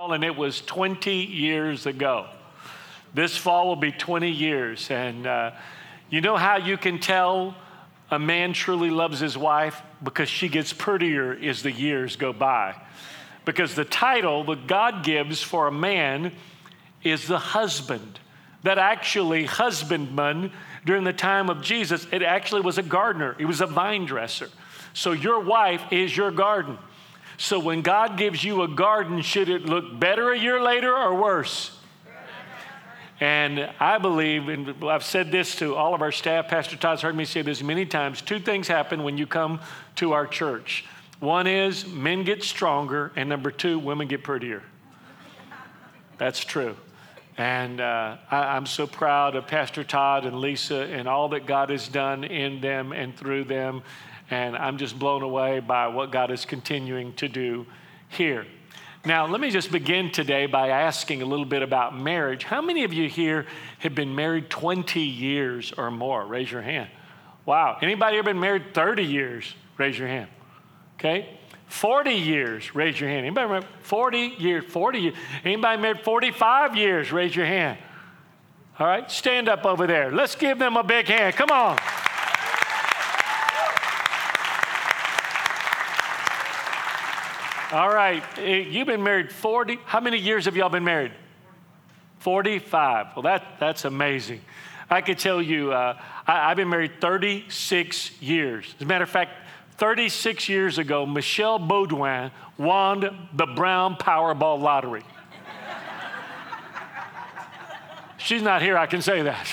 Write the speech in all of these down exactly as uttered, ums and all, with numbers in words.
And it was twenty years ago. This fall will be twenty years. And uh, you know how you can tell a man truly loves his wife? Because she gets prettier as the years go by. Because the title that God gives for a man is the husband. That actually, husbandman, during the time of Jesus, it actually was a gardener. He was a vine dresser. So your wife is your garden. So when God gives you a garden, should it look better a year later or worse? And I believe, and I've said this to all of our staff, Pastor Todd's heard me say this many times, two things happen when you come to our church. One is men get stronger, and number two, women get prettier. That's true. And uh, I, I'm so proud of Pastor Todd and Lisa and all that God has done in them and through them. And I'm just blown away by what God is continuing to do here. Now, let me just begin today by asking a little bit about marriage. How many of you here have been married twenty years or more? Raise your hand. Wow. Anybody ever been married thirty years? Raise your hand. Okay. forty years. Raise your hand. Anybody married forty years? forty years. Anybody married forty-five years? Raise your hand. All right. Stand up over there. Let's give them a big hand. Come on. All right, you've been married forty. How many years have y'all been married? forty-five. Well, that, that's amazing. I could tell you, uh, I, I've been married thirty-six years. As a matter of fact, thirty-six years ago, Michelle Baudouin won the Brown Powerball lottery. She's not here, I can say that.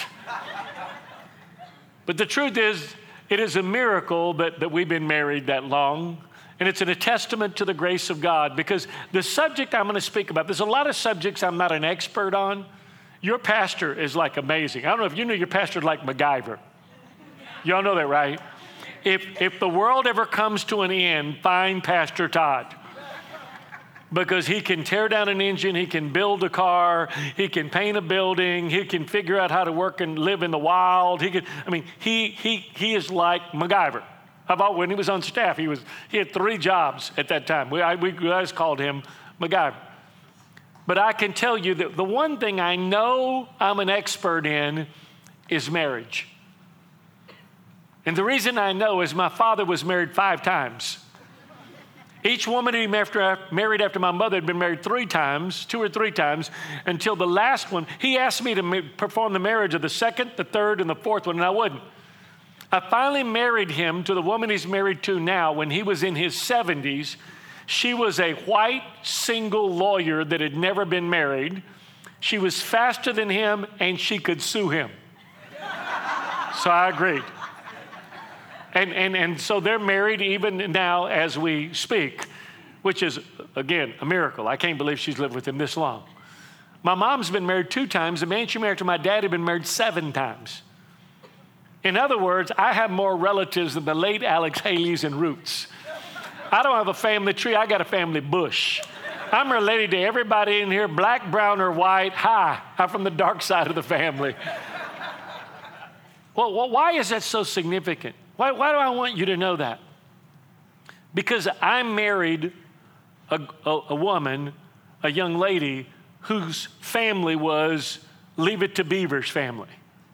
But the truth is, it is a miracle that, that we've been married that long. And it's a testament to the grace of God, because the subject I'm going to speak about, there's a lot of subjects I'm not an expert on. Your pastor is like amazing. I don't know if you know your pastor is like MacGyver. Y'all know that, right? If, if the world ever comes to an end, find Pastor Todd. Because he can tear down an engine, he can build a car, he can paint a building, he can figure out how to work and live in the wild. He can, I mean, he, he, he is like MacGyver. How about when he was on staff? He was he had three jobs at that time. We, I, we guys called him MacGyver. But I can tell you that the one thing I know I'm an expert in is marriage. And the reason I know is my father was married five times. Each woman he married after my mother had been married three times, two or three times, until the last one. He asked me to perform the marriage of the second, the third, and the fourth one, and I wouldn't. I finally married him to the woman he's married to now when he was in his seventies. She was a white single lawyer that had never been married. She was faster than him, and she could sue him. So I agreed. And, and, and so they're married even now as we speak, which is, again, a miracle. I can't believe she's lived with him this long. My mom's been married two times. The man she married to my dad had been married seven times. In other words, I have more relatives than the late Alex Haley's and Roots. I don't have a family tree. I got a family bush. I'm related to everybody in here, black, brown, or white. Hi, I'm from the dark side of the family. Well, well why is that so significant? Why, why do I want you to know that? Because I married a, a, a woman, a young lady, whose family was Leave It to Beaver's family.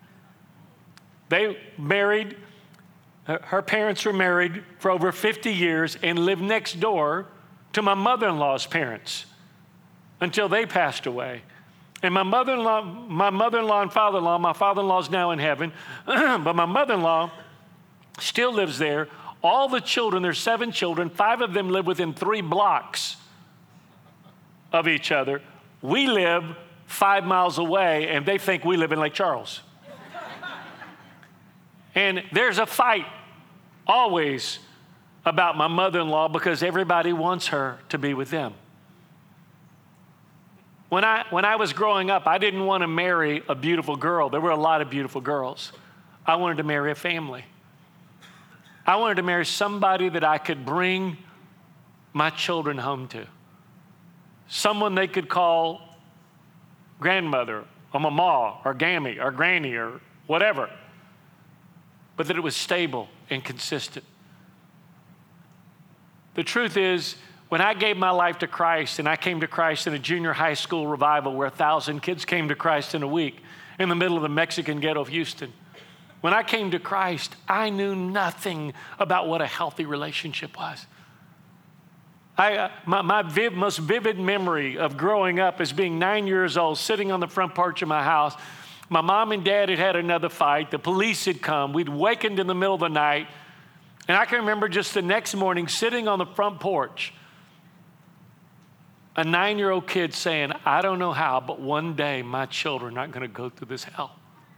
They married, her parents were married for over fifty years and lived next door to my mother-in-law's parents until they passed away. And my mother-in-law, my mother-in-law and father-in-law, my father-in-law's now in heaven, but my mother-in-law still lives there. All the children, there's seven children, five of them live within three blocks of each other. We live five miles away, and they think we live in Lake Charles. And there's a fight always about my mother-in-law because everybody wants her to be with them. When I, when I was growing up, I didn't want to marry a beautiful girl. There were a lot of beautiful girls. I wanted to marry a family. I wanted to marry somebody that I could bring my children home to. Someone they could call grandmother or mama or gammy or granny or whatever. But that it was stable and consistent. The truth is, When I gave my life to Christ, and I came to Christ in a junior high school revival where a thousand kids came to Christ in a week in the middle of the Mexican ghetto of Houston. When I came to Christ, I knew nothing about what a healthy relationship was. I, uh, my my viv, most vivid memory of growing up is being nine years old, sitting on the front porch of my house. My mom and dad had had another fight. The police had come. We'd wakened in the middle of the night. And I can remember just the next morning sitting on the front porch, a nine-year-old kid saying, I don't know how, but one day my children are not going to go through this hell.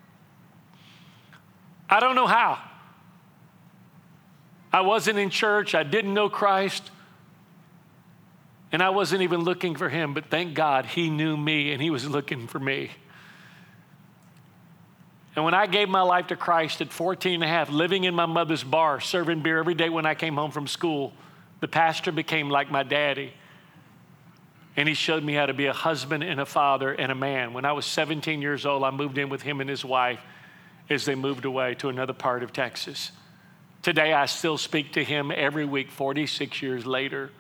I don't know how. I wasn't in church. I didn't know Christ. And I wasn't even looking for him, but thank God he knew me and he was looking for me. And when I gave my life to Christ at fourteen and a half, living in my mother's bar, serving beer every day when I came home from school, the pastor became like my daddy. And he showed me how to be a husband and a father and a man. When I was seventeen years old, I moved in with him and his wife as they moved away to another part of Texas. Today, I still speak to him every week, forty-six years later.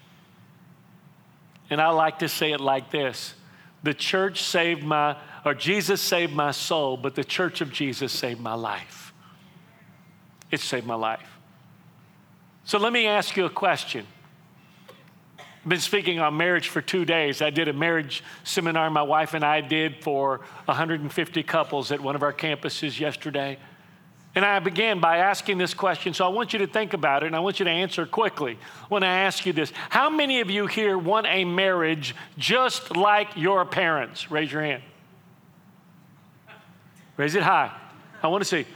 And I like to say it like this. The church saved my, or Jesus saved my soul, but the church of Jesus saved my life. It saved my life. So let me ask you a question. I've been speaking on marriage for two days. I did a marriage seminar my wife and I did for one hundred fifty couples at one of our campuses yesterday. And I began by asking this question, so I want you to think about it, and I want you to answer quickly when I ask you this. How many of you here want a marriage just like your parents? Raise your hand. Raise it high. I want to see.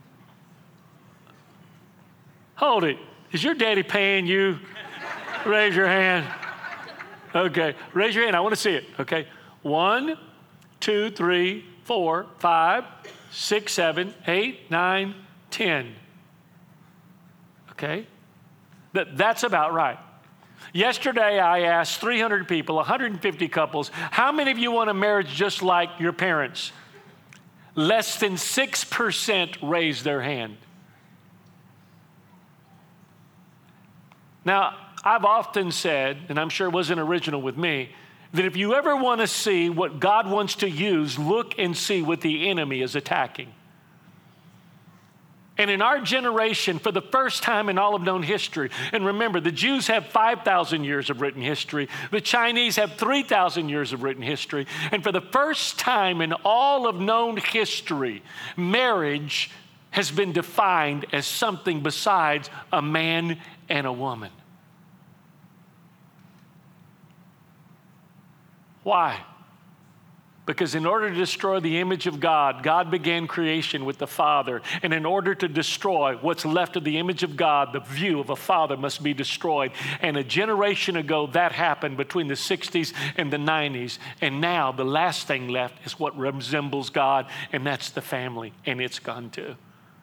Hold it. Is your daddy paying you? Raise your hand. Okay. Raise your hand. I want to see it. Okay. One, two, three, four, five, six, seven, eight, nine, ten. Okay? That, that's about right. Yesterday, I asked three hundred people, one hundred fifty couples, how many of you want a marriage just like your parents? Less than six percent raised their hand. Now, I've often said, and I'm sure it wasn't original with me, that if you ever want to see what God wants to use, look and see what the enemy is attacking. And in our generation, for the first time in all of known history, and remember, the Jews have five thousand years of written history, the Chinese have three thousand years of written history, and for the first time in all of known history, marriage has been defined as something besides a man and a woman. Why? Because in order to destroy the image of God, God began creation with the Father. And in order to destroy what's left of the image of God, the view of a father must be destroyed. And a generation ago, that happened between the sixties and the nineties. And now the last thing left is what resembles God, and that's the family. And it's gone too.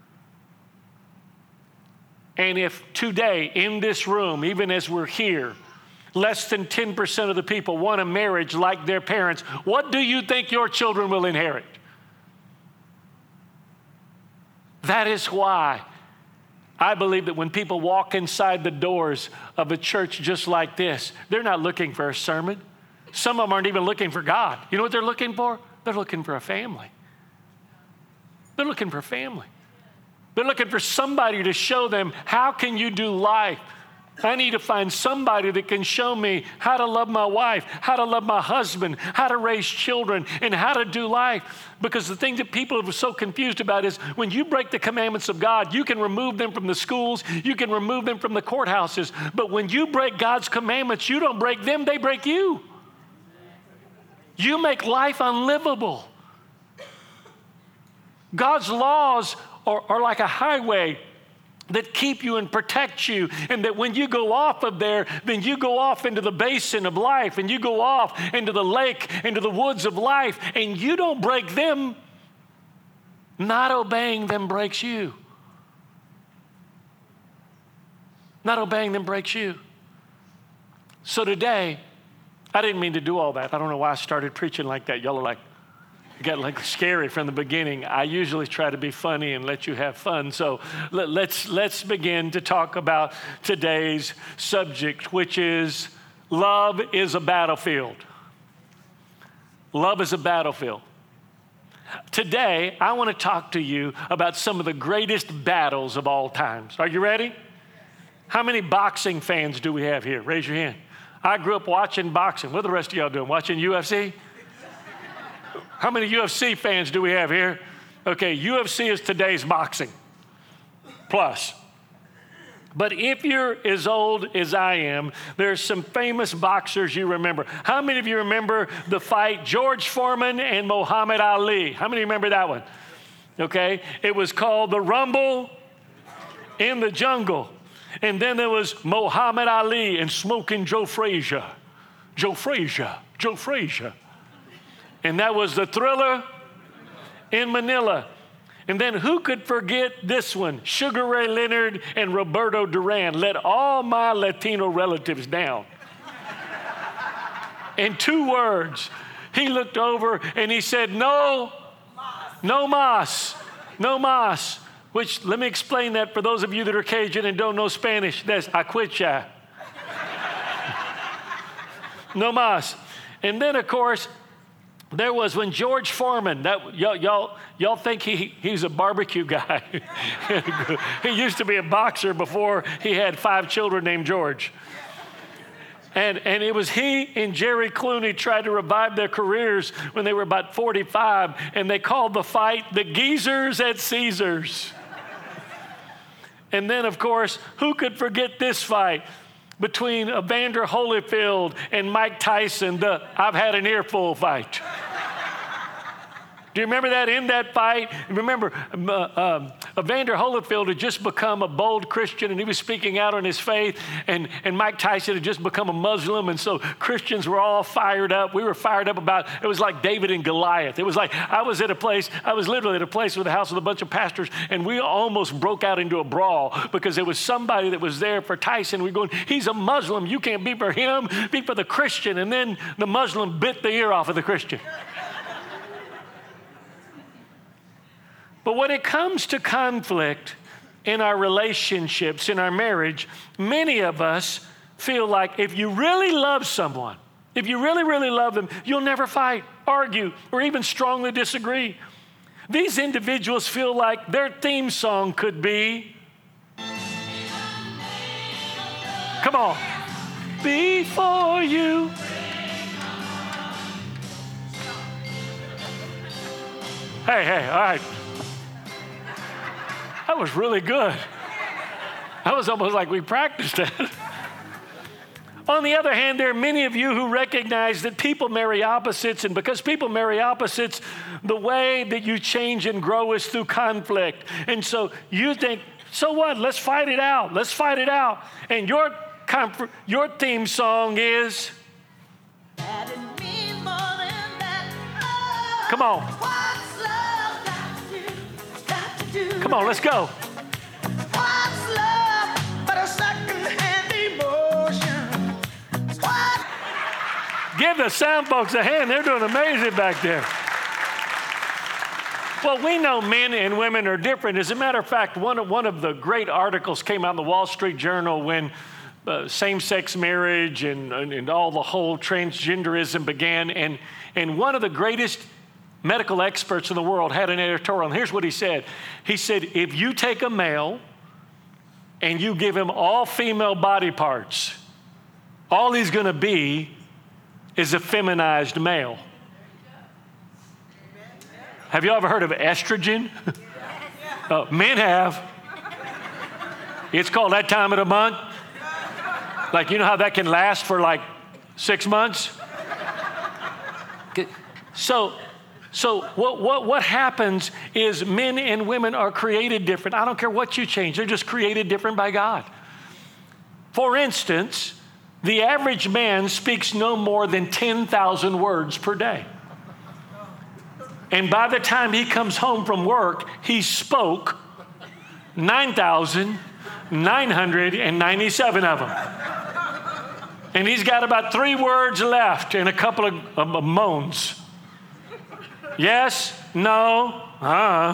And if today in this room, even as we're here, less than ten percent of the people want a marriage like their parents, what do you think your children will inherit? That is why I believe that when people walk inside the doors of a church just like this, they're not looking for a sermon. Some of them aren't even looking for God. You know what they're looking for? They're looking for a family. They're looking for a family. They're looking for somebody to show them, how can you do life? I need to find somebody that can show me how to love my wife, how to love my husband, how to raise children, and how to do life. Because the thing that people are so confused about is when you break the commandments of God, you can remove them from the schools, you can remove them from the courthouses. But when you break God's commandments, you don't break them, they break you. You make life unlivable. God's laws are, are like a highway that keep you and protect you, and that when you go off of there, then you go off into the basin of life, and you go off into the lake, into the woods of life, and you don't break them. Not obeying them breaks you. Not obeying them breaks you. So today, I didn't mean to do all that. I don't know why I started preaching like that. Y'all are like, It got like scary from the beginning. I usually try to be funny and let you have fun. So let, let's, let's begin to talk about today's subject, which is love is a battlefield. Love is a battlefield. Today, I want to talk to you about some of the greatest battles of all times. Are you ready? How many boxing fans do we have here? Raise your hand. I grew up watching boxing. What are the rest of y'all doing? Watching U F C? How many U F C fans do we have here? Okay, U F C is today's boxing. Plus. But if you're as old as I am, there's some famous boxers you remember. How many of you remember the fight George Foreman and Muhammad Ali? How many remember that one? Okay, it was called the Rumble in the Jungle. And then there was Muhammad Ali and Smoking Joe Frazier. Joe Frazier, Joe Frazier. And that was the Thriller in Manila. And then who could forget this one? Sugar Ray Leonard and Roberto Duran. Let all my Latino relatives down. In two words, he looked over and he said, no, no mas, no mas. Which, let me explain that for those of you that are Cajun and don't know Spanish. That's I quit ya. No mas. And then, of course, there was when George Foreman, that y'all, y'all, y'all think he, he's a barbecue guy. He used to be a boxer before he had five children named George. And, and it was he and Jerry Clooney tried to revive their careers when they were about forty-five, and they called the fight the Geezers at Caesars. And then, of course, who could forget this fight between Evander Holyfield and Mike Tyson, the I've had an earful fight? Do you remember that in that fight? Remember, uh, um, Evander Holyfield had just become a bold Christian, and he was speaking out on his faith, and, and Mike Tyson had just become a Muslim, and so Christians were all fired up. We were fired up about, it was like David and Goliath. It was like, I was at a place, I was literally at a place with a house with a bunch of pastors, and we almost broke out into a brawl because there was somebody that was there for Tyson. We were going, he's a Muslim. You can't be for him, be for the Christian. And then the Muslim bit the ear off of the Christian. But when it comes to conflict in our relationships, in our marriage, many of us feel like if you really love someone, if you really, really love them, you'll never fight, argue, or even strongly disagree. These individuals feel like their theme song could be, come on, before you. Hey, hey, all right. That was really good. That was almost like we practiced it. On the other hand, there are many of you who recognize that people marry opposites, and because people marry opposites, the way that you change and grow is through conflict. And so you think, so what? Let's fight it out. Let's fight it out. And your comfort, your theme song is, come on. Come on, let's go. What's love but a second-hand emotion? What? Give the sound folks a hand. They're doing amazing back there. Well, we know men and women are different. As a matter of fact, one of, one of the great articles came out in the Wall Street Journal when uh, same-sex marriage and, and, and all the whole transgenderism began. And, and one of the greatest medical experts in the world had an editorial, and here's what he said. He said, if you take a male and you give him all female body parts, all he's going to be is a feminized male. Have you ever heard of estrogen? uh, men have. It's called that time of the month. Like, you know how that can last for like six months? So, So what, what, what happens is men and women are created different. I don't care what you change. They're just created different by God. For instance, the average man speaks no more than ten thousand words per day. And by the time he comes home from work, he spoke nine thousand nine hundred ninety-seven of them. And he's got about three words left and a couple of, of moans. Yes, no, uh.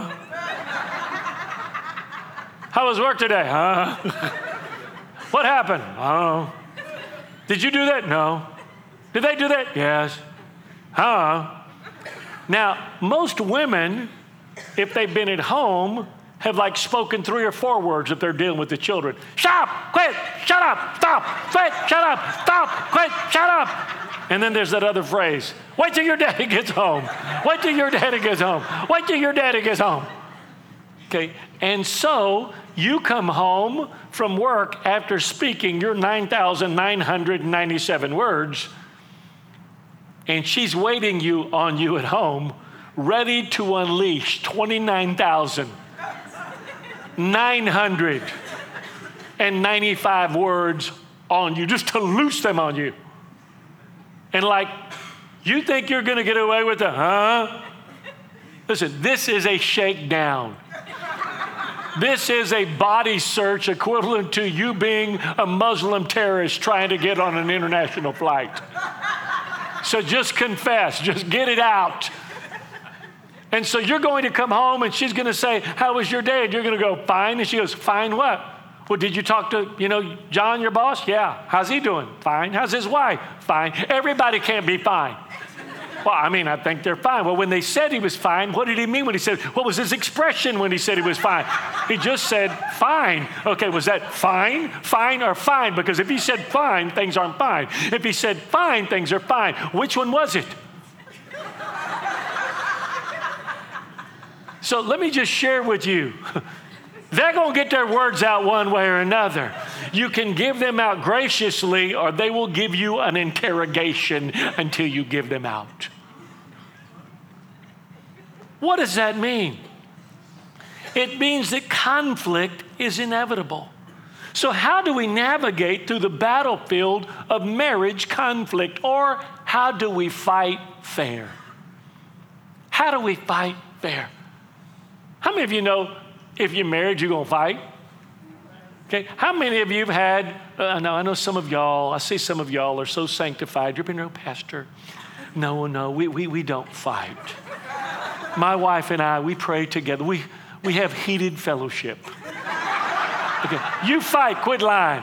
How was work today? Uh. What happened? Oh. Did you do that? No. Did they do that? Yes. Uh. Now, most women, if they've been at home, have like spoken three or four words if they're dealing with the children. Shut up, quit, shut up, stop, quit, shut up, stop, quit, shut up. And then there's that other phrase, wait till your daddy gets home. Wait till your daddy gets home. Wait till your daddy gets home. Okay, and so you come home from work after speaking your nine thousand nine hundred ninety-seven words, and she's waiting you on you at home, ready to unleash twenty-nine thousand nine hundred ninety-five words on you, just to loose them on you. And like, you think you're going to get away with it, huh? Listen, this is a shakedown. This is a body search equivalent to you being a Muslim terrorist trying to get on an international flight. So just confess, just get it out. And so you're going to come home and she's going to say, how was your day? And you're going to go, fine. And she goes, fine what? Well, did you talk to, you know, John, your boss? Yeah. How's he doing? Fine. How's his wife? Fine. Everybody can't be fine. Well, I mean, I think they're fine. Well, when they said he was fine, what did he mean when he said, what was his expression when he said he was fine? He just said, fine. Okay, was that fine, fine, or fine? Because if he said fine, things aren't fine. If he said fine, things are fine. Which one was it? So let me just share with you. They're going to get their words out one way or another. You can give them out graciously, or they will give you an interrogation until you give them out. What does that mean? It means that conflict is inevitable. So how do we navigate through the battlefield of marriage conflict? Or how do we fight fair? How do we fight fair? How many of you know if you're married, you're going to fight? Okay. How many of you have had, uh, I know, I know some of y'all, I see some of y'all are so sanctified. You're being, no, Pastor, no, no, we, we, we don't fight. My wife and I, we pray together. We, we have heated fellowship. Okay. You fight, quit lying.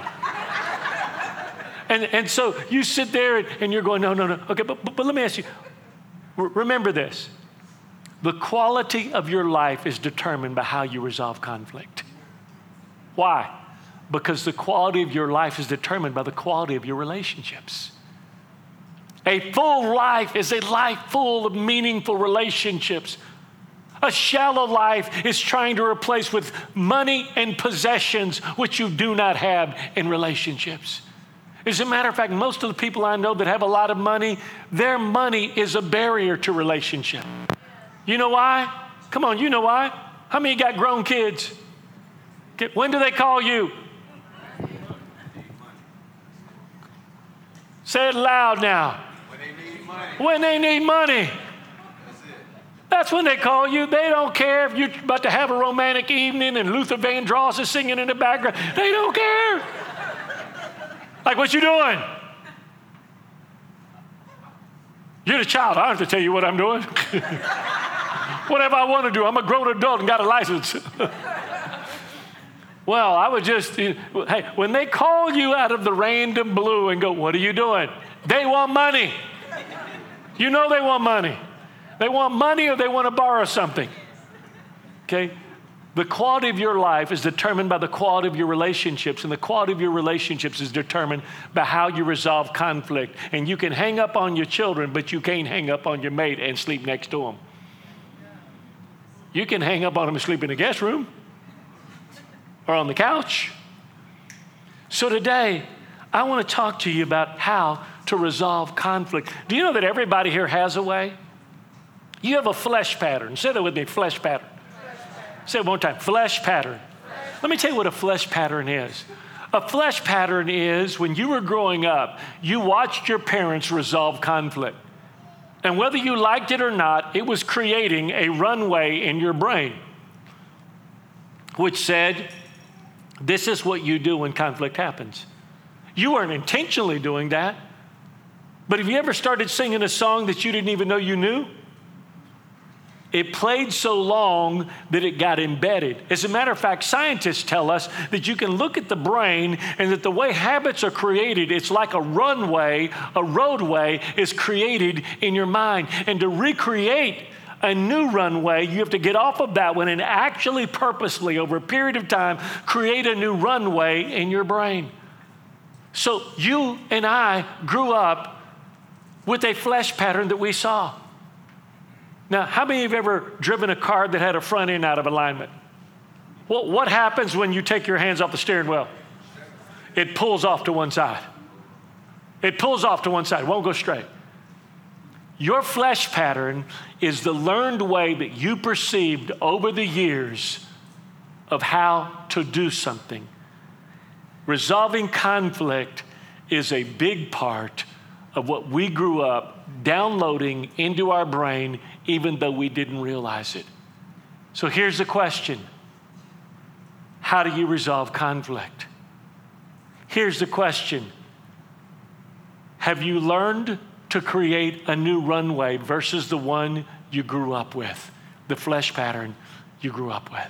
And, and so you sit there and, and you're going, no, no, no. Okay, but, but, but let me ask you, remember this. The quality of your life is determined by how you resolve conflict. Why? Because the quality of your life is determined by the quality of your relationships. A full life is a life full of meaningful relationships. A shallow life is trying to replace with money and possessions which you do not have in relationships. As a matter of fact, most of the people I know that have a lot of money, their money is a barrier to relationship. You know why? Come on, you know why? How many got grown kids? When do they call you? Say it loud now. When they need money. When they need money. That's it. That's when they call you. They don't care if you're about to have a romantic evening and Luther Vandross is singing in the background. They don't care. Like, what you doing? You're the child. I don't have to tell you what I'm doing. Whatever I want to do. I'm a grown adult and got a license. Well, I would just, hey, when they call you out of the random blue and go, what are you doing? They want money. You know they want money. They want money or they want to borrow something. Okay? The quality of your life is determined by the quality of your relationships, and the quality of your relationships is determined by how you resolve conflict. And you can hang up on your children, but you can't hang up on your mate and sleep next to them. You can hang up on them and sleep in the guest room or on the couch. So today, I want to talk to you about how to resolve conflict. Do you know that everybody here has a way? You have a flesh pattern. Say that with me, flesh pattern. Say it one time, flesh pattern. Let me tell you what a flesh pattern is. A flesh pattern is when you were growing up, you watched your parents resolve conflict. And whether you liked it or not, it was creating a runway in your brain, which said, this is what you do when conflict happens. You weren't intentionally doing that. But have you ever started singing a song that you didn't even know you knew? It played so long that it got embedded. As a matter of fact, scientists tell us that you can look at the brain and that the way habits are created, it's like a runway, a roadway is created in your mind. And to recreate a new runway, you have to get off of that one and actually purposely, over a period of time, create a new runway in your brain. So you and I grew up with a flesh pattern that we saw. Now, how many of you have ever driven a car that had a front end out of alignment? Well, what happens when you take your hands off the steering wheel? It pulls off to one side. It pulls off to one side. It won't go straight. Your flesh pattern is the learned way that you perceived over the years of how to do something. Resolving conflict is a big part of what we grew up downloading into our brain, even though we didn't realize it. So here's the question. How do you resolve conflict? Here's the question. Have you learned to create a new runway versus the one you grew up with, the flesh pattern you grew up with?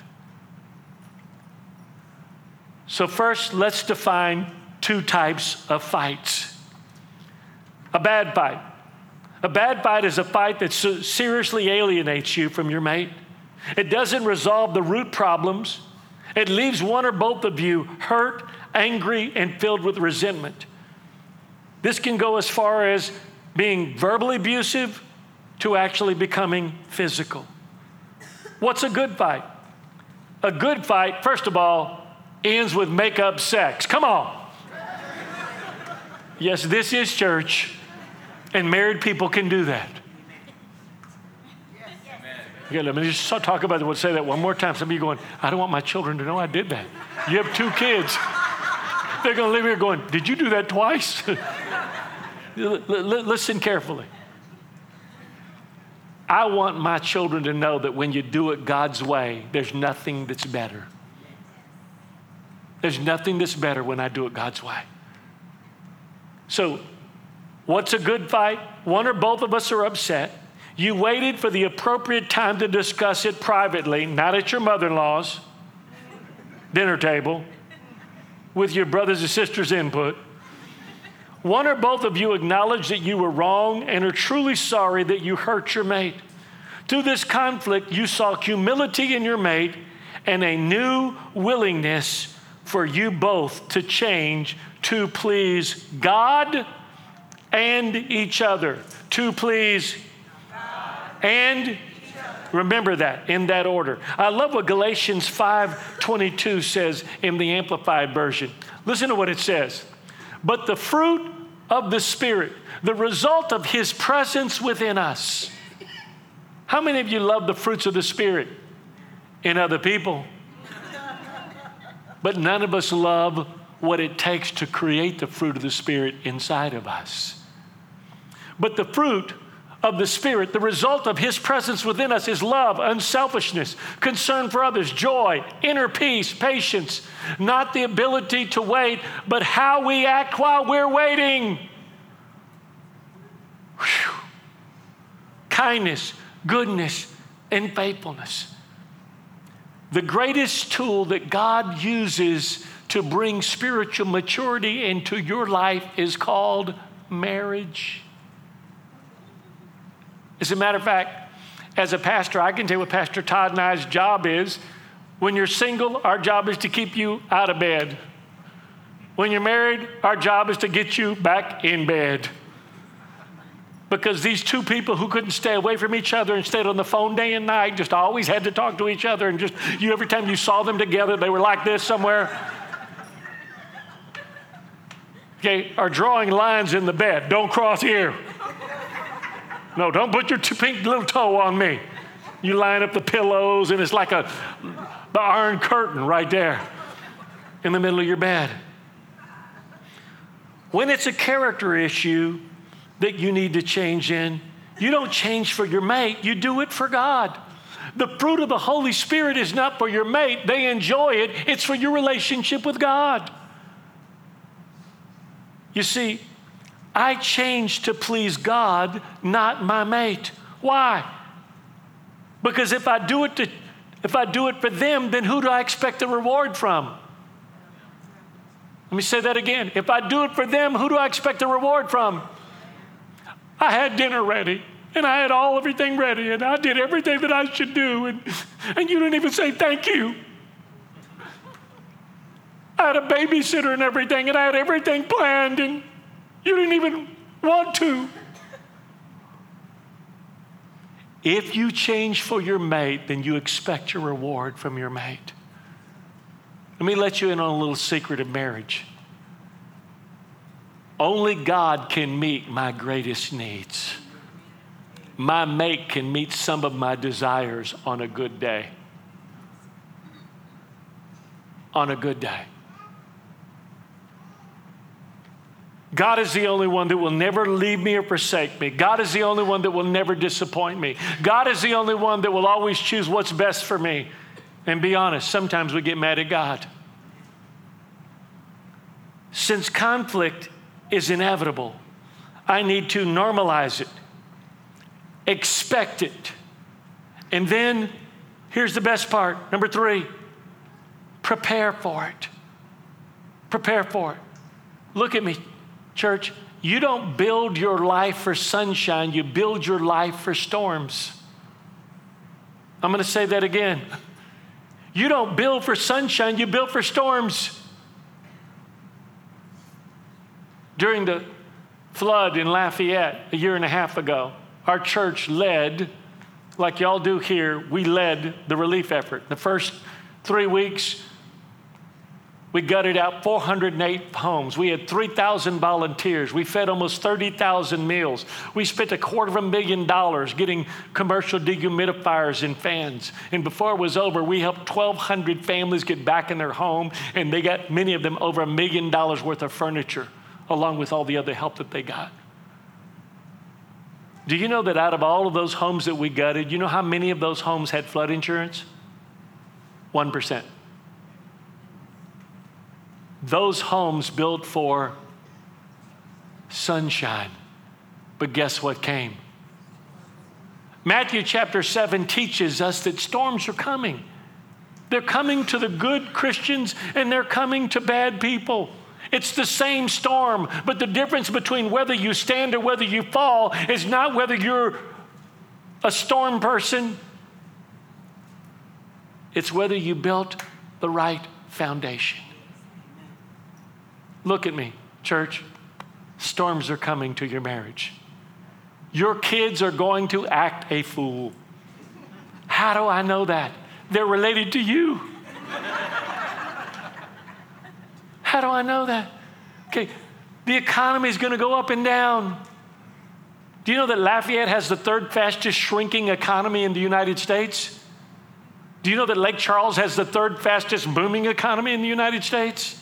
So first, let's define two types of fights. A bad fight. A bad fight is a fight that seriously alienates you from your mate. It doesn't resolve the root problems. It leaves one or both of you hurt, angry, and filled with resentment. This can go as far as being verbally abusive to actually becoming physical. What's a good fight? A good fight, first of all, ends with make-up sex. Come on. Yes, this is church, and married people can do that. Yeah, let me just talk about it. We'll say that one more time. Some of you going, I don't want my children to know I did that. You have two kids. They're going to live here going, did you do that twice? Listen carefully. I want my children to know that when you do it God's way, there's nothing that's better. There's nothing that's better when I do it God's way. So, what's a good fight? One or both of us are upset. You waited for the appropriate time to discuss it privately, not at your mother-in-law's dinner table, with your brothers and sisters' input. One or both of you acknowledge that you were wrong and are truly sorry that you hurt your mate. Through this conflict, you saw humility in your mate and a new willingness for you both to change to please God and each other. To please God and remember that in that order. I love what Galatians five twenty-two says in the Amplified Version. Listen to what it says. But the fruit of the Spirit, the result of His presence within us. How many of you love the fruits of the Spirit in other people? But none of us love what it takes to create the fruit of the Spirit inside of us. But the fruit of the Spirit, the result of His presence within us is love, unselfishness, concern for others, joy, inner peace, patience, not the ability to wait, but how we act while we're waiting. Whew. Kindness, goodness, and faithfulness. The greatest tool that God uses to bring spiritual maturity into your life is called marriage. As a matter of fact, as a pastor, I can tell you what Pastor Todd and I's job is. When you're single, our job is to keep you out of bed. When you're married, our job is to get you back in bed. Because these two people who couldn't stay away from each other and stayed on the phone day and night just always had to talk to each other, and just you every time you saw them together, they were like this somewhere. Okay, are drawing lines in the bed. Don't cross here. No, don't put your pink little toe on me. You line up the pillows, and it's like a the iron curtain right there in the middle of your bed. When it's a character issue that you need to change in, you don't change for your mate, you do it for God. The fruit of the Holy Spirit is not for your mate. They enjoy it. It's for your relationship with God. You see, I change to please God, not my mate. Why? Because if I do it to, if I do it for them, then who do I expect a reward from? Let me say that again. If I do it for them, who do I expect a reward from? I had dinner ready, and I had all everything ready, and I did everything that I should do, and, and you didn't even say thank you. I had a babysitter and everything, and I had everything planned, and you didn't even want to. If you change for your mate, then you expect your reward from your mate. Let me let you in on a little secret of marriage. Only God can meet my greatest needs. My mate can meet some of my desires on a good day. On a good day. God is the only one that will never leave me or forsake me. God is the only one that will never disappoint me. God is the only one that will always choose what's best for me. And be honest, sometimes we get mad at God. Since conflict is inevitable, I need to normalize it, expect it, and then, here's the best part, number three, prepare for it. Prepare for it. Look at me. Church, you don't build your life for sunshine, you build your life for storms. I'm going to say that again. You don't build for sunshine, you build for storms. During the flood in Lafayette a year and a half ago, our church led, like y'all do here, we led the relief effort. The first three weeks, we gutted out four hundred eight homes. We had three thousand volunteers. We fed almost thirty thousand meals. We spent a quarter of a million dollars getting commercial dehumidifiers and fans. And before it was over, we helped twelve hundred families get back in their home, and they got, many of them, over a million dollars worth of furniture, along with all the other help that they got. Do you know that out of all of those homes that we gutted, you know how many of those homes had flood insurance? one percent. Those homes built for sunshine. But guess what came? Matthew chapter seven teaches us that storms are coming. They're coming to the good Christians and they're coming to bad people. It's the same storm, but the difference between whether you stand or whether you fall is not whether you're a storm person. It's whether you built the right foundation. Look at me, church. Storms are coming to your marriage. Your kids are going to act a fool. How do I know that? They're related to you. How do I know that? Okay, the economy is going to go up and down. Do you know that Lafayette has the third fastest shrinking economy in the United States? Do you know that Lake Charles has the third fastest booming economy in the United States?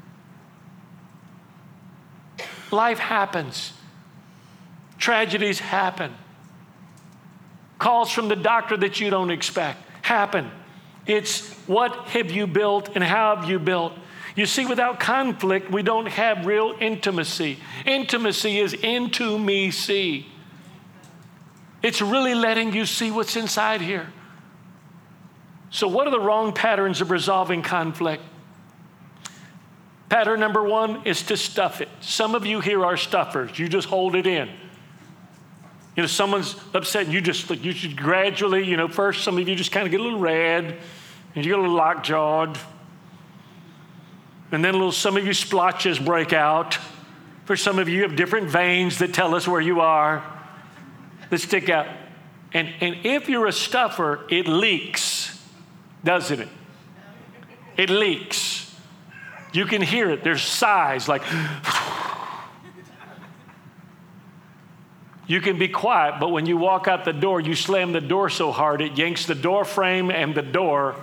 Life happens. Tragedies happen. Calls from the doctor that you don't expect happen. It's what have you built and how have you built? You see, without conflict, we don't have real intimacy. Intimacy is into me see. It's really letting you see what's inside here. So what are the wrong patterns of resolving conflict? Pattern number one is to stuff it. Some of you here are stuffers. You just hold it in. You know, someone's upset and you just, you should gradually, you know, first some of you just kind of get a little red and you get a little lockjawed. And then a little, some of you splotches break out. For some of you, you have different veins that tell us where you are, that stick out. And, and if you're a stuffer, it leaks, doesn't it? It leaks. You can hear it. There's sighs like, you can be quiet, but when you walk out the door, you slam the door so hard, it yanks the door frame and the door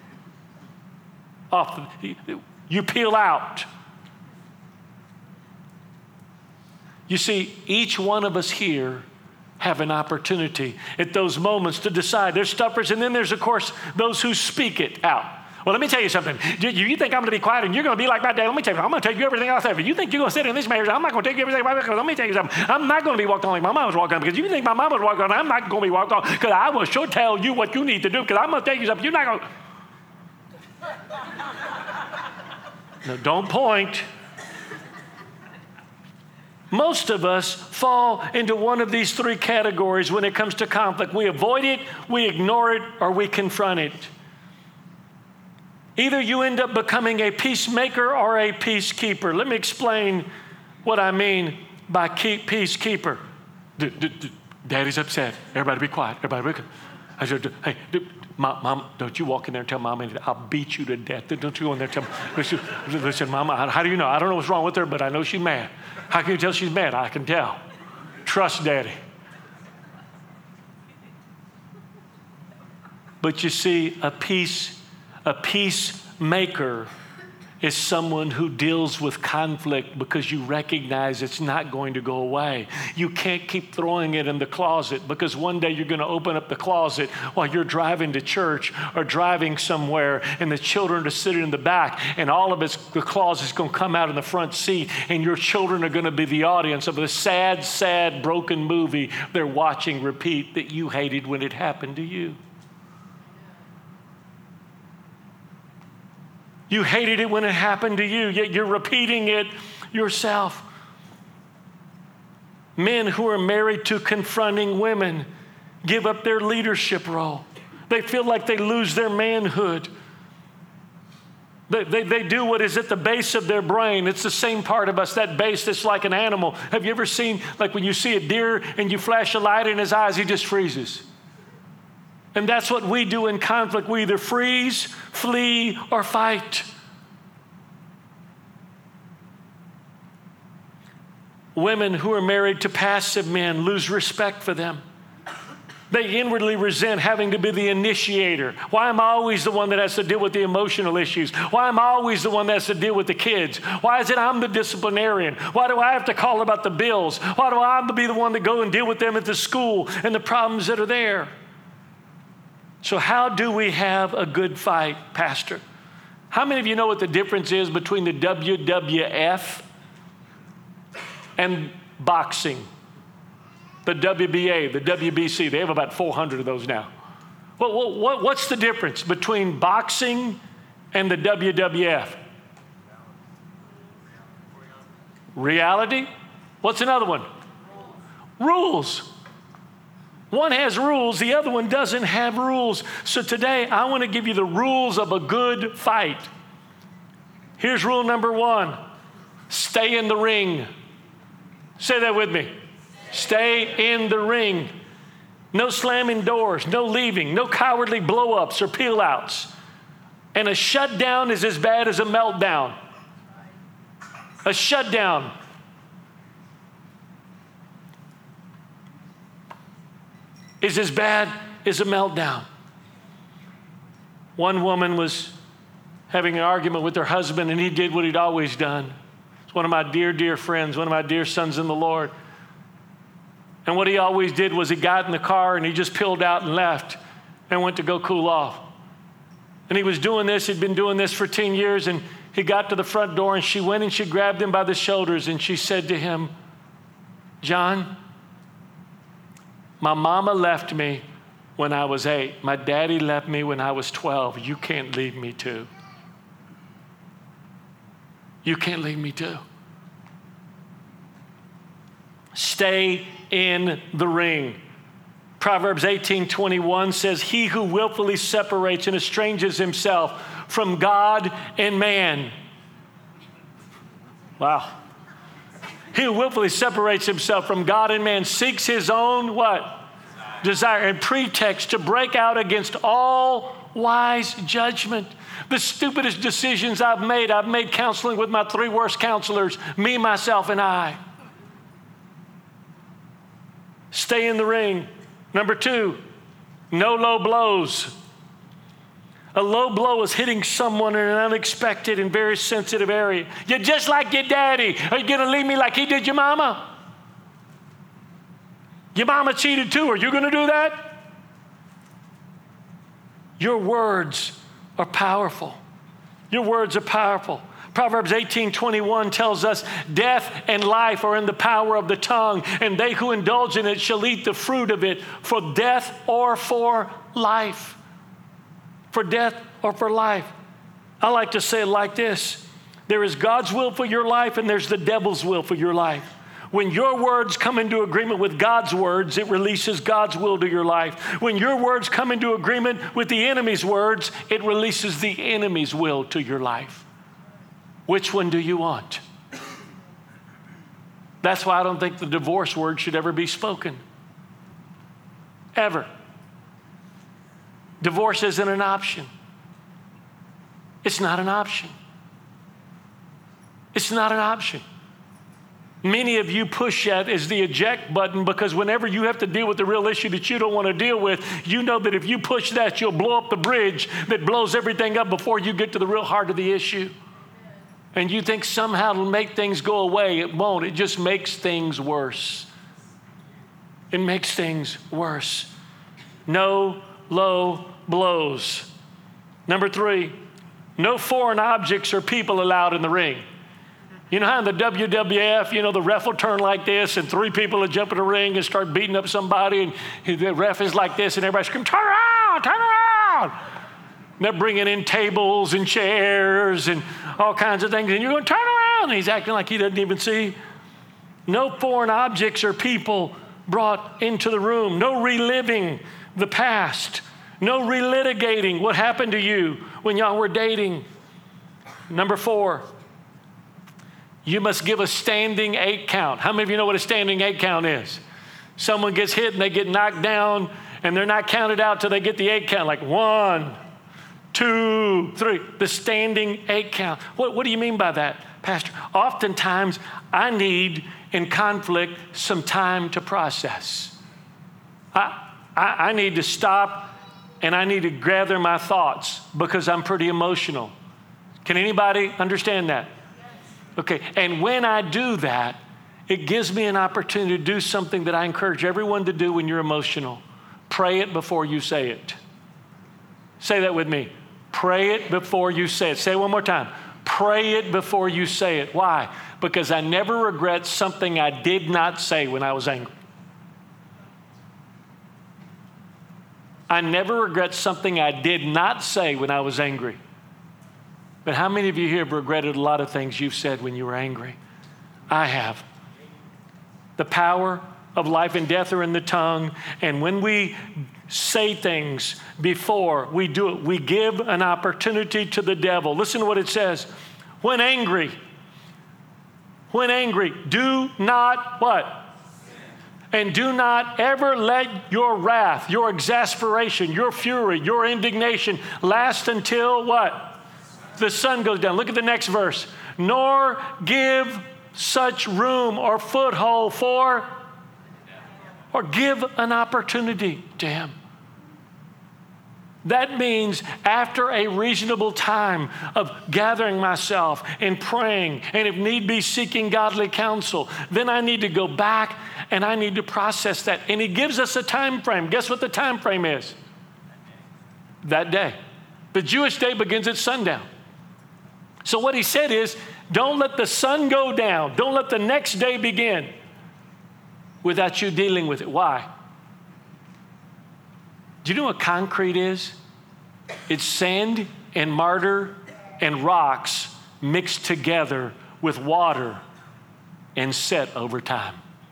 off. You peel out. You see, each one of us here have an opportunity at those moments to decide. There's stuffers, and then there's, of course, those who speak it out. Well, let me tell you something. You, you think I'm going to be quiet and you're going to be like my dad? Let me tell you, I'm going to take you everything else. You think you're going to sit in this marriage? I'm not going to take you everything. Let me tell you something. I'm not going to be walked on like my mom was walked on, because you think my mom was walked on. I'm not going to be walked on, because I will sure tell you what you need to do, because I'm going to tell you something. You're not going to. No, don't point. Most of us fall into one of these three categories when it comes to conflict. We avoid it, we ignore it, or we confront it. Either you end up becoming a peacemaker or a peacekeeper. Let me explain what I mean by keep peacekeeper. D- d- d- Daddy's upset. Everybody be quiet. Everybody be quiet. I said, hey, d- Mom, Mom, don't you walk in there and tell Mom anything. I'll beat you to death. Don't you go in there and tell me. Listen, listen, Mama, how do you know? I don't know what's wrong with her, but I know she's mad. How can you tell she's mad? I can tell. Trust Daddy. But you see, a peace, a peacemaker is someone who deals with conflict because you recognize it's not going to go away. You can't keep throwing it in the closet, because one day you're going to open up the closet while you're driving to church or driving somewhere, and the children are sitting in the back, and all of it's, the closet's going to come out in the front seat, and your children are going to be the audience of the sad, sad, broken movie they're watching repeat that you hated when it happened to you. You hated it when it happened to you, yet you're repeating it yourself. Men who are married to confronting women give up their leadership role. They feel like they lose their manhood. They, they, they do what is at the base of their brain. It's the same part of us, that base that's like an animal. Have you ever seen, like when you see a deer and you flash a light in his eyes, he just freezes? And that's what we do in conflict. We either freeze, flee, or fight. Women who are married to passive men lose respect for them. They inwardly resent having to be the initiator. Why am I always the one that has to deal with the emotional issues? Why am I always the one that has to deal with the kids? Why is it I'm the disciplinarian? Why do I have to call about the bills? Why do I have to be the one to go and deal with them at the school and the problems that are there? So how do we have a good fight, Pastor? How many of you know what the difference is between the W W F and boxing? The W B A, the W B C, they have about four hundred of those now. Well, what, what's the difference between boxing and the W W F? Reality? What's another one? Rules. One has rules, the other one doesn't have rules. So today, I want to give you the rules of a good fight. Here's rule number one: stay in the ring. Say that with me. Stay in the ring. No slamming doors, no leaving, no cowardly blow-ups or peel-outs. And a shutdown is as bad as a meltdown. A shutdown. Is as bad as a meltdown. One woman was having an argument with her husband, and he did what he'd always done. It's one of my dear, dear friends, one of my dear sons in the Lord. And what he always did was he got in the car and he just peeled out and left and went to go cool off. And he was doing this, he'd been doing this for ten years, and he got to the front door and she went and she grabbed him by the shoulders and she said to him, "John, my mama left me when I was eight. My daddy left me when I was twelve. You can't leave me too. You can't leave me too." Stay in the ring. Proverbs eighteen twenty-one says, "He who willfully separates and estranges himself from God and man." Wow. He who willfully separates himself from God and man seeks his own what? Desire and pretext to break out against all wise judgment. The stupidest decisions I've made, I've made counseling with my three worst counselors, me, myself, and I. Stay in the ring. Number two, no low blows. A low blow is hitting someone in an unexpected and very sensitive area. You're just like your daddy. Are you going to leave me like he did your mama? Your mama cheated too. Are you going to do that? Your words are powerful. Your words are powerful. Proverbs eighteen twenty-one tells us death and life are in the power of the tongue, and they who indulge in it shall eat the fruit of it, for death or for life. For death or for life. I like to say it like this. There is God's will for your life and there's the devil's will for your life. When your words come into agreement with God's words, it releases God's will to your life. When your words come into agreement with the enemy's words, it releases the enemy's will to your life. Which one do you want? That's why I don't think the divorce word should ever be spoken. Ever. Divorce isn't an option. It's not an option. It's not an option. Many of you push that as the eject button because whenever you have to deal with the real issue that you don't want to deal with, you know that if you push that, you'll blow up the bridge that blows everything up before you get to the real heart of the issue. And you think somehow it'll make things go away. It won't. It just makes things worse. It makes things worse. No low blows. Number three, no foreign objects or people allowed in the ring. You know how in the W W F, you know, the ref will turn like this and three people will jump in the ring and start beating up somebody and the ref is like this and everybody screams, turn around, turn around. And they're bringing in tables and chairs and all kinds of things and you're going, turn around. And he's acting like he doesn't even see. No foreign objects or people brought into the room. No reliving the past. No relitigating what happened to you when y'all were dating. Number four, you must give a standing eight count. How many of you know what a standing eight count is? Someone gets hit and they get knocked down and they're not counted out till they get the eight count, like one, two, three, the standing eight count. What, what do you mean by that, Pastor? Oftentimes, I need in conflict some time to process. I, I, I need to stop and I need to gather my thoughts because I'm pretty emotional. Can anybody understand that? Okay, and when I do that, it gives me an opportunity to do something that I encourage everyone to do when you're emotional. Pray it before you say it. Say that with me. Pray it before you say it. Say it one more time. Pray it before you say it. Why? Because I never regret something I did not say when I was angry. I never regret something I did not say when I was angry. But how many of you here have regretted a lot of things you've said when you were angry? I have. The power of life and death are in the tongue. And when we say things before we do it, we give an opportunity to the devil. Listen to what it says. When angry, when angry, do not what? And do not ever let your wrath, your exasperation, your fury, your indignation last until what? The sun goes down. Look at the next verse. Nor give such room or foothold for, or give an opportunity to him. That means after a reasonable time of gathering myself and praying, and if need be, seeking godly counsel, then I need to go back and I need to process that. And he gives us a time frame. Guess what the time frame is? That day. The Jewish day begins at sundown. So what he said is, don't let the sun go down. Don't let the next day begin without you dealing with it. Why? Do you know what concrete is? It's sand and mortar and rocks mixed together with water and set over time.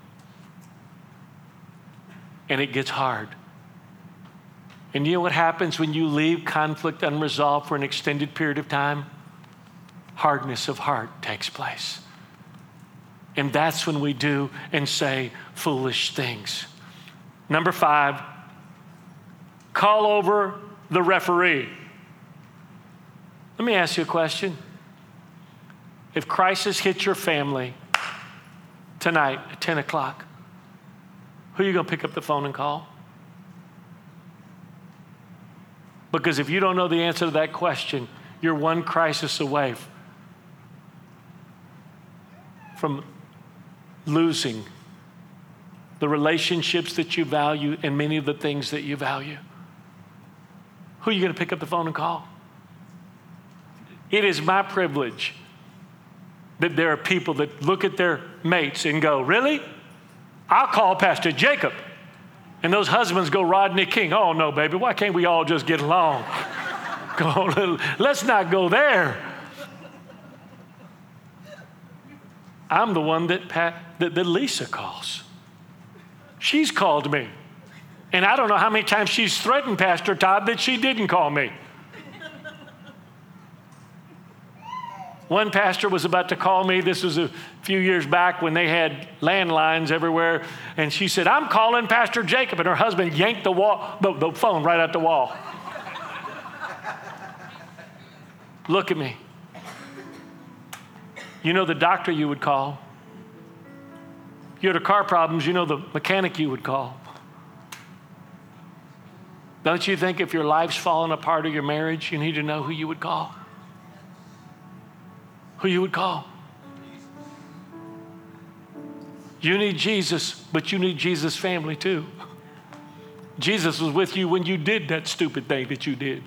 And it gets hard. And you know what happens when you leave conflict unresolved for an extended period of time? Hardness of heart takes place. And that's when we do and say foolish things. Number five, call over the referee. Let me ask you a question. If crisis hits your family tonight at ten o'clock, who are you going to pick up the phone and call? Because if you don't know the answer to that question, you're one crisis away from losing the relationships that you value and many of the things that you value. Who are you going to pick up the phone and call? It is my privilege that there are people that look at their mates and go, really? I'll call Pastor Jacob. And those husbands go, Rodney King. Oh, no, baby, why can't we all just get along? Go on, let's not go there. I'm the one that, Pat, that, that Lisa calls. She's called me. And I don't know how many times she's threatened Pastor Todd that she didn't call me. One pastor was about to call me. This was a few years back when they had landlines everywhere. And she said, I'm calling Pastor Jacob. And her husband yanked the, wall, the, the phone right out the wall. Look at me. You know the doctor you would call. You had a car problems, you know the mechanic you would call. Don't you think if your life's falling apart or your marriage, you need to know who you would call? Who you would call? You need Jesus, but you need Jesus' family too. Jesus was with you when you did that stupid thing that you did.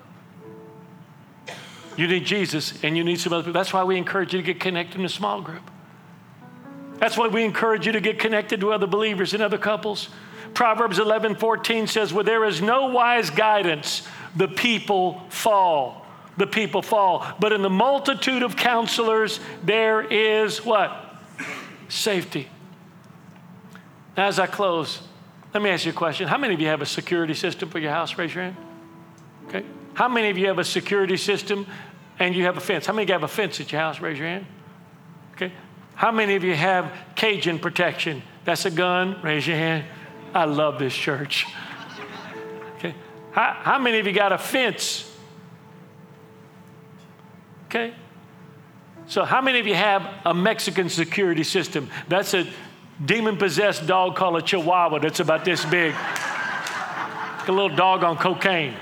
You need Jesus and you need some other people. That's why we encourage you to get connected in a small group. That's why we encourage you to get connected to other believers and other couples. Proverbs eleven fourteen says, where there is no wise guidance, the people fall. The people fall. But in the multitude of counselors, there is what? Safety. Now, as I close, let me ask you a question. How many of you have a security system for your house? Raise your hand. Okay. How many of you have a security system and you have a fence? How many of you have a fence at your house? Raise your hand. Okay. How many of you have Cajun protection? That's a gun. Raise your hand. I love this church. Okay. How, how many of you got a fence? Okay. So how many of you have a Mexican security system? That's a demon-possessed dog called a Chihuahua that's about this big. Like a little dog on cocaine.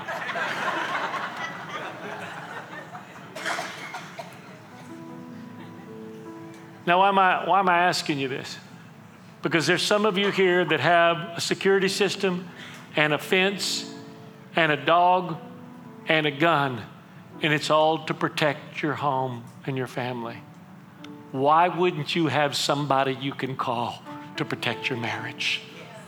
Now, why am I, why am I asking you this? Because there's some of you here that have a security system and a fence and a dog and a gun, and it's all to protect your home and your family. Why wouldn't you have somebody you can call to protect your marriage?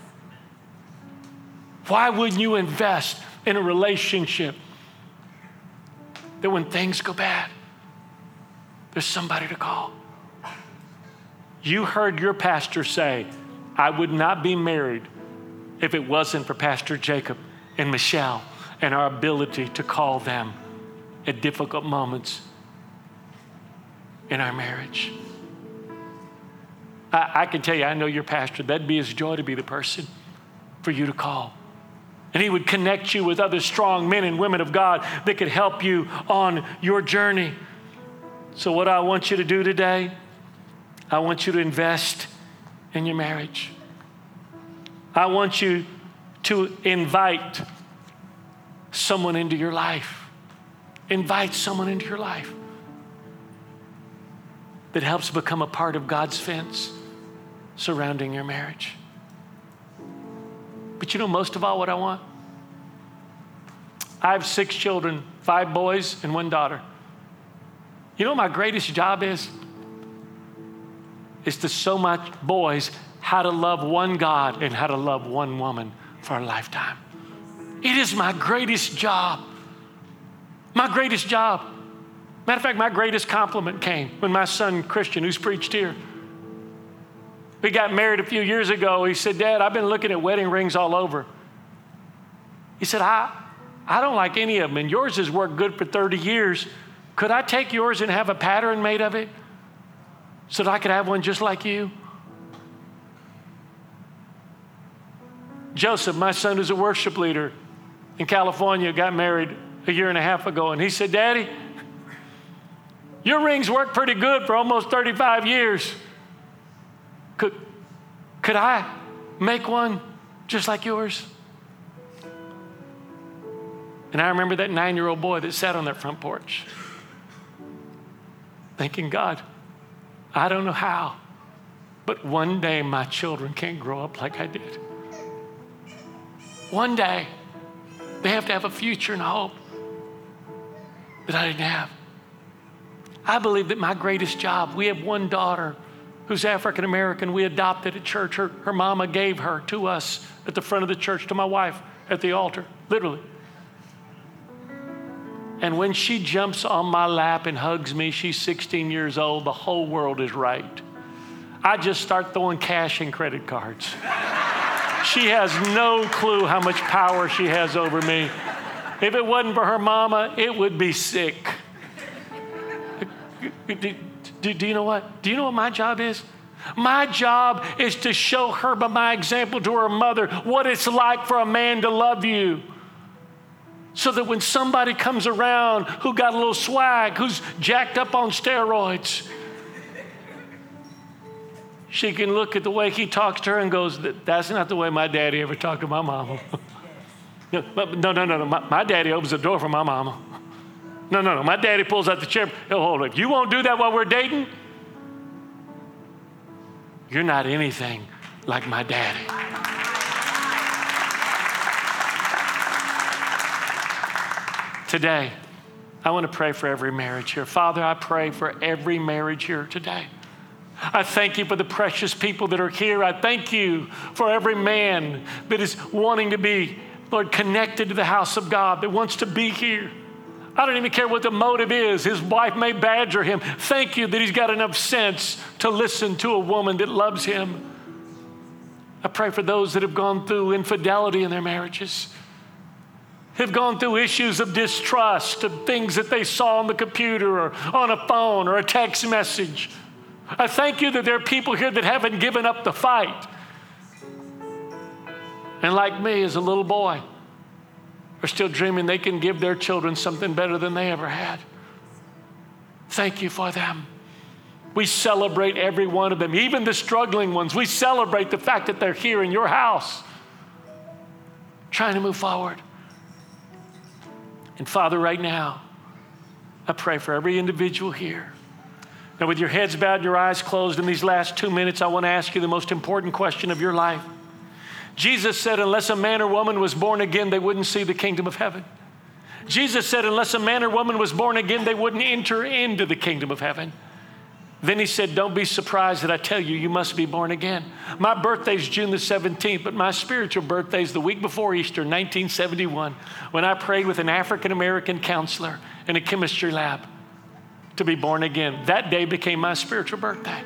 Why wouldn't you invest in a relationship that when things go bad, there's somebody to call? You heard your pastor say, I would not be married if it wasn't for Pastor Jacob and Michelle and our ability to call them at difficult moments in our marriage. I, I can tell you, I know your pastor. That'd be his joy to be the person for you to call. And he would connect you with other strong men and women of God that could help you on your journey. So what I want you to do today, I want you to invest in your marriage. I want you to invite someone into your life. Invite someone into your life that helps become a part of God's fence surrounding your marriage. But you know, most of all, what I want? I have six children, five boys and one daughter. You know what my greatest job is? Is to show my boys how to love one God and how to love one woman for a lifetime. It is my greatest job. My greatest job. Matter of fact, my greatest compliment came when my son Christian, who's preached here, we got married a few years ago. He said, Dad, I've been looking at wedding rings all over. He said, I, I don't like any of them, and yours has worked good for thirty years. Could I take yours and have a pattern made of it so that I could have one just like you? Joseph, my son, who's a worship leader in California, got married a year and a half ago, and he said, Daddy, your rings worked pretty good for almost thirty-five years. Could, could I make one just like yours? And I remember that nine-year-old boy that sat on that front porch thinking, God, I don't know how, but one day my children can't grow up like I did. One day they have to have a future and a hope that I didn't have. I believe that my greatest job, we have one daughter who's African American. We adopted at church. Her, her mama gave her to us at the front of the church, to my wife at the altar, literally. And when she jumps on my lap and hugs me, she's sixteen years old, the whole world is right. I just start throwing cash and credit cards. She has no clue how much power she has over me. If it wasn't for her mama, it would be sick. Do, do, do you know what? Do you know what my job is? My job is to show her by my example to her mother what it's like for a man to love you. So that when somebody comes around who got a little swag, who's jacked up on steroids, she can look at the way he talks to her and goes, that's not the way my daddy ever talked to my mama. no, no, no, no. My, my daddy opens the door for my mama. No, no, no. My daddy pulls out the chair. He'll hold it. If you won't do that while we're dating, you're not anything like my daddy. Today, I want to pray for every marriage here. Father, I pray for every marriage here today. I thank you for the precious people that are here. I thank you for every man that is wanting to be, Lord, connected to the house of God, that wants to be here. I don't even care what the motive is. His wife may badger him. Thank you that he's got enough sense to listen to a woman that loves him. I pray for those that have gone through infidelity in their marriages, have gone through issues of distrust, of things that they saw on the computer or on a phone or a text message. I thank you that there are people here that haven't given up the fight. And like me as a little boy, are still dreaming they can give their children something better than they ever had. Thank you for them. We celebrate every one of them, even the struggling ones. We celebrate the fact that they're here in your house, trying to move forward. And Father, right now, I pray for every individual here. Now, with your heads bowed and your eyes closed, in these last two minutes, I want to ask you the most important question of your life. Jesus said, unless a man or woman was born again, they wouldn't see the kingdom of heaven. Jesus said, unless a man or woman was born again, they wouldn't enter into the kingdom of heaven. Then he said, don't be surprised that I tell you, you must be born again. My birthday's June the seventeenth, but my spiritual birthday's the week before Easter, nineteen seventy-one, when I prayed with an African-American counselor in a chemistry lab to be born again. That day became my spiritual birthday.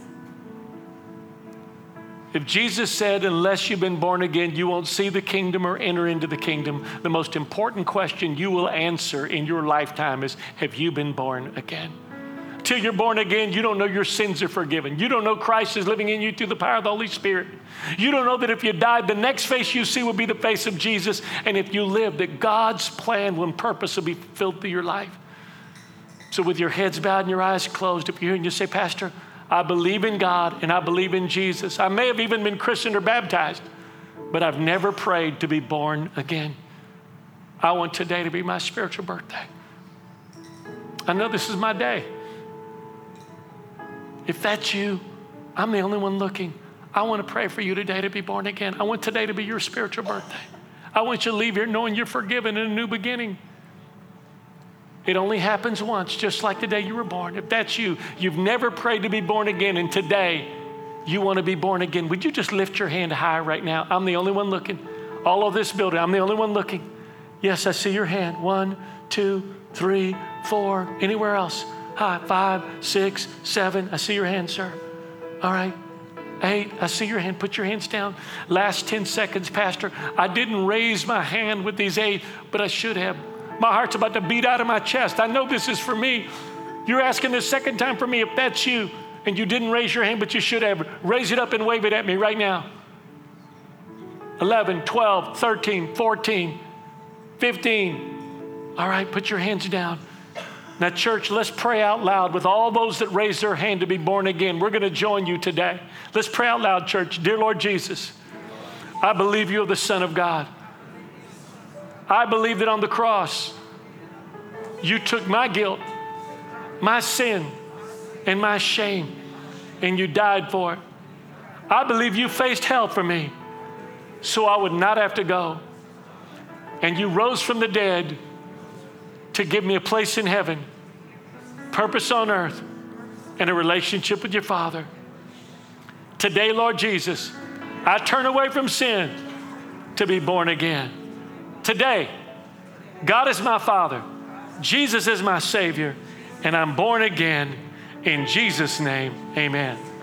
If Jesus said, unless you've been born again, you won't see the kingdom or enter into the kingdom, the most important question you will answer in your lifetime is, have you been born again? Till you're born again, you don't know your sins are forgiven. You don't know Christ is living in you through the power of the Holy Spirit. You don't know that if you died, the next face you see will be the face of Jesus. And if you live, that God's plan and purpose will be fulfilled through your life. So with your heads bowed and your eyes closed, if you're here and you say, Pastor, I believe in God and I believe in Jesus. I may have even been christened or baptized, but I've never prayed to be born again. I want today to be my spiritual birthday. I know this is my day. If that's you, I'm the only one looking. I want to pray for you today to be born again. I want today to be your spiritual birthday. I want you to leave here knowing you're forgiven in a new beginning. It only happens once, just like the day you were born. If that's you, you've never prayed to be born again, and today you want to be born again, would you just lift your hand high right now? I'm the only one looking. All of this building, I'm the only one looking. Yes, I see your hand. One, two, three, four. Anywhere else? High, five, six, seven. I see your hand, sir. All right. Eight, I see your hand. Put your hands down. Last ten seconds, Pastor. I didn't raise my hand with these eight, but I should have. My heart's about to beat out of my chest. I know this is for me. You're asking this second time for me. If that's you and you didn't raise your hand, but you should have, raise it up and wave it at me right now. eleven, twelve, thirteen, fourteen, fifteen. All right, put your hands down. Now, church, let's pray out loud with all those that raise their hand to be born again. We're going to join you today. Let's pray out loud, church. Dear Lord Jesus, I believe you are the Son of God. I believe that on the cross, you took my guilt, my sin, and my shame, and you died for it. I believe you faced hell for me, so I would not have to go. And you rose from the dead to give me a place in heaven, purpose on earth and a relationship with your Father. Today, Lord Jesus, I turn away from sin to be born again. Today, God is my Father. Jesus is my Savior, and I'm born again. In Jesus' name, amen.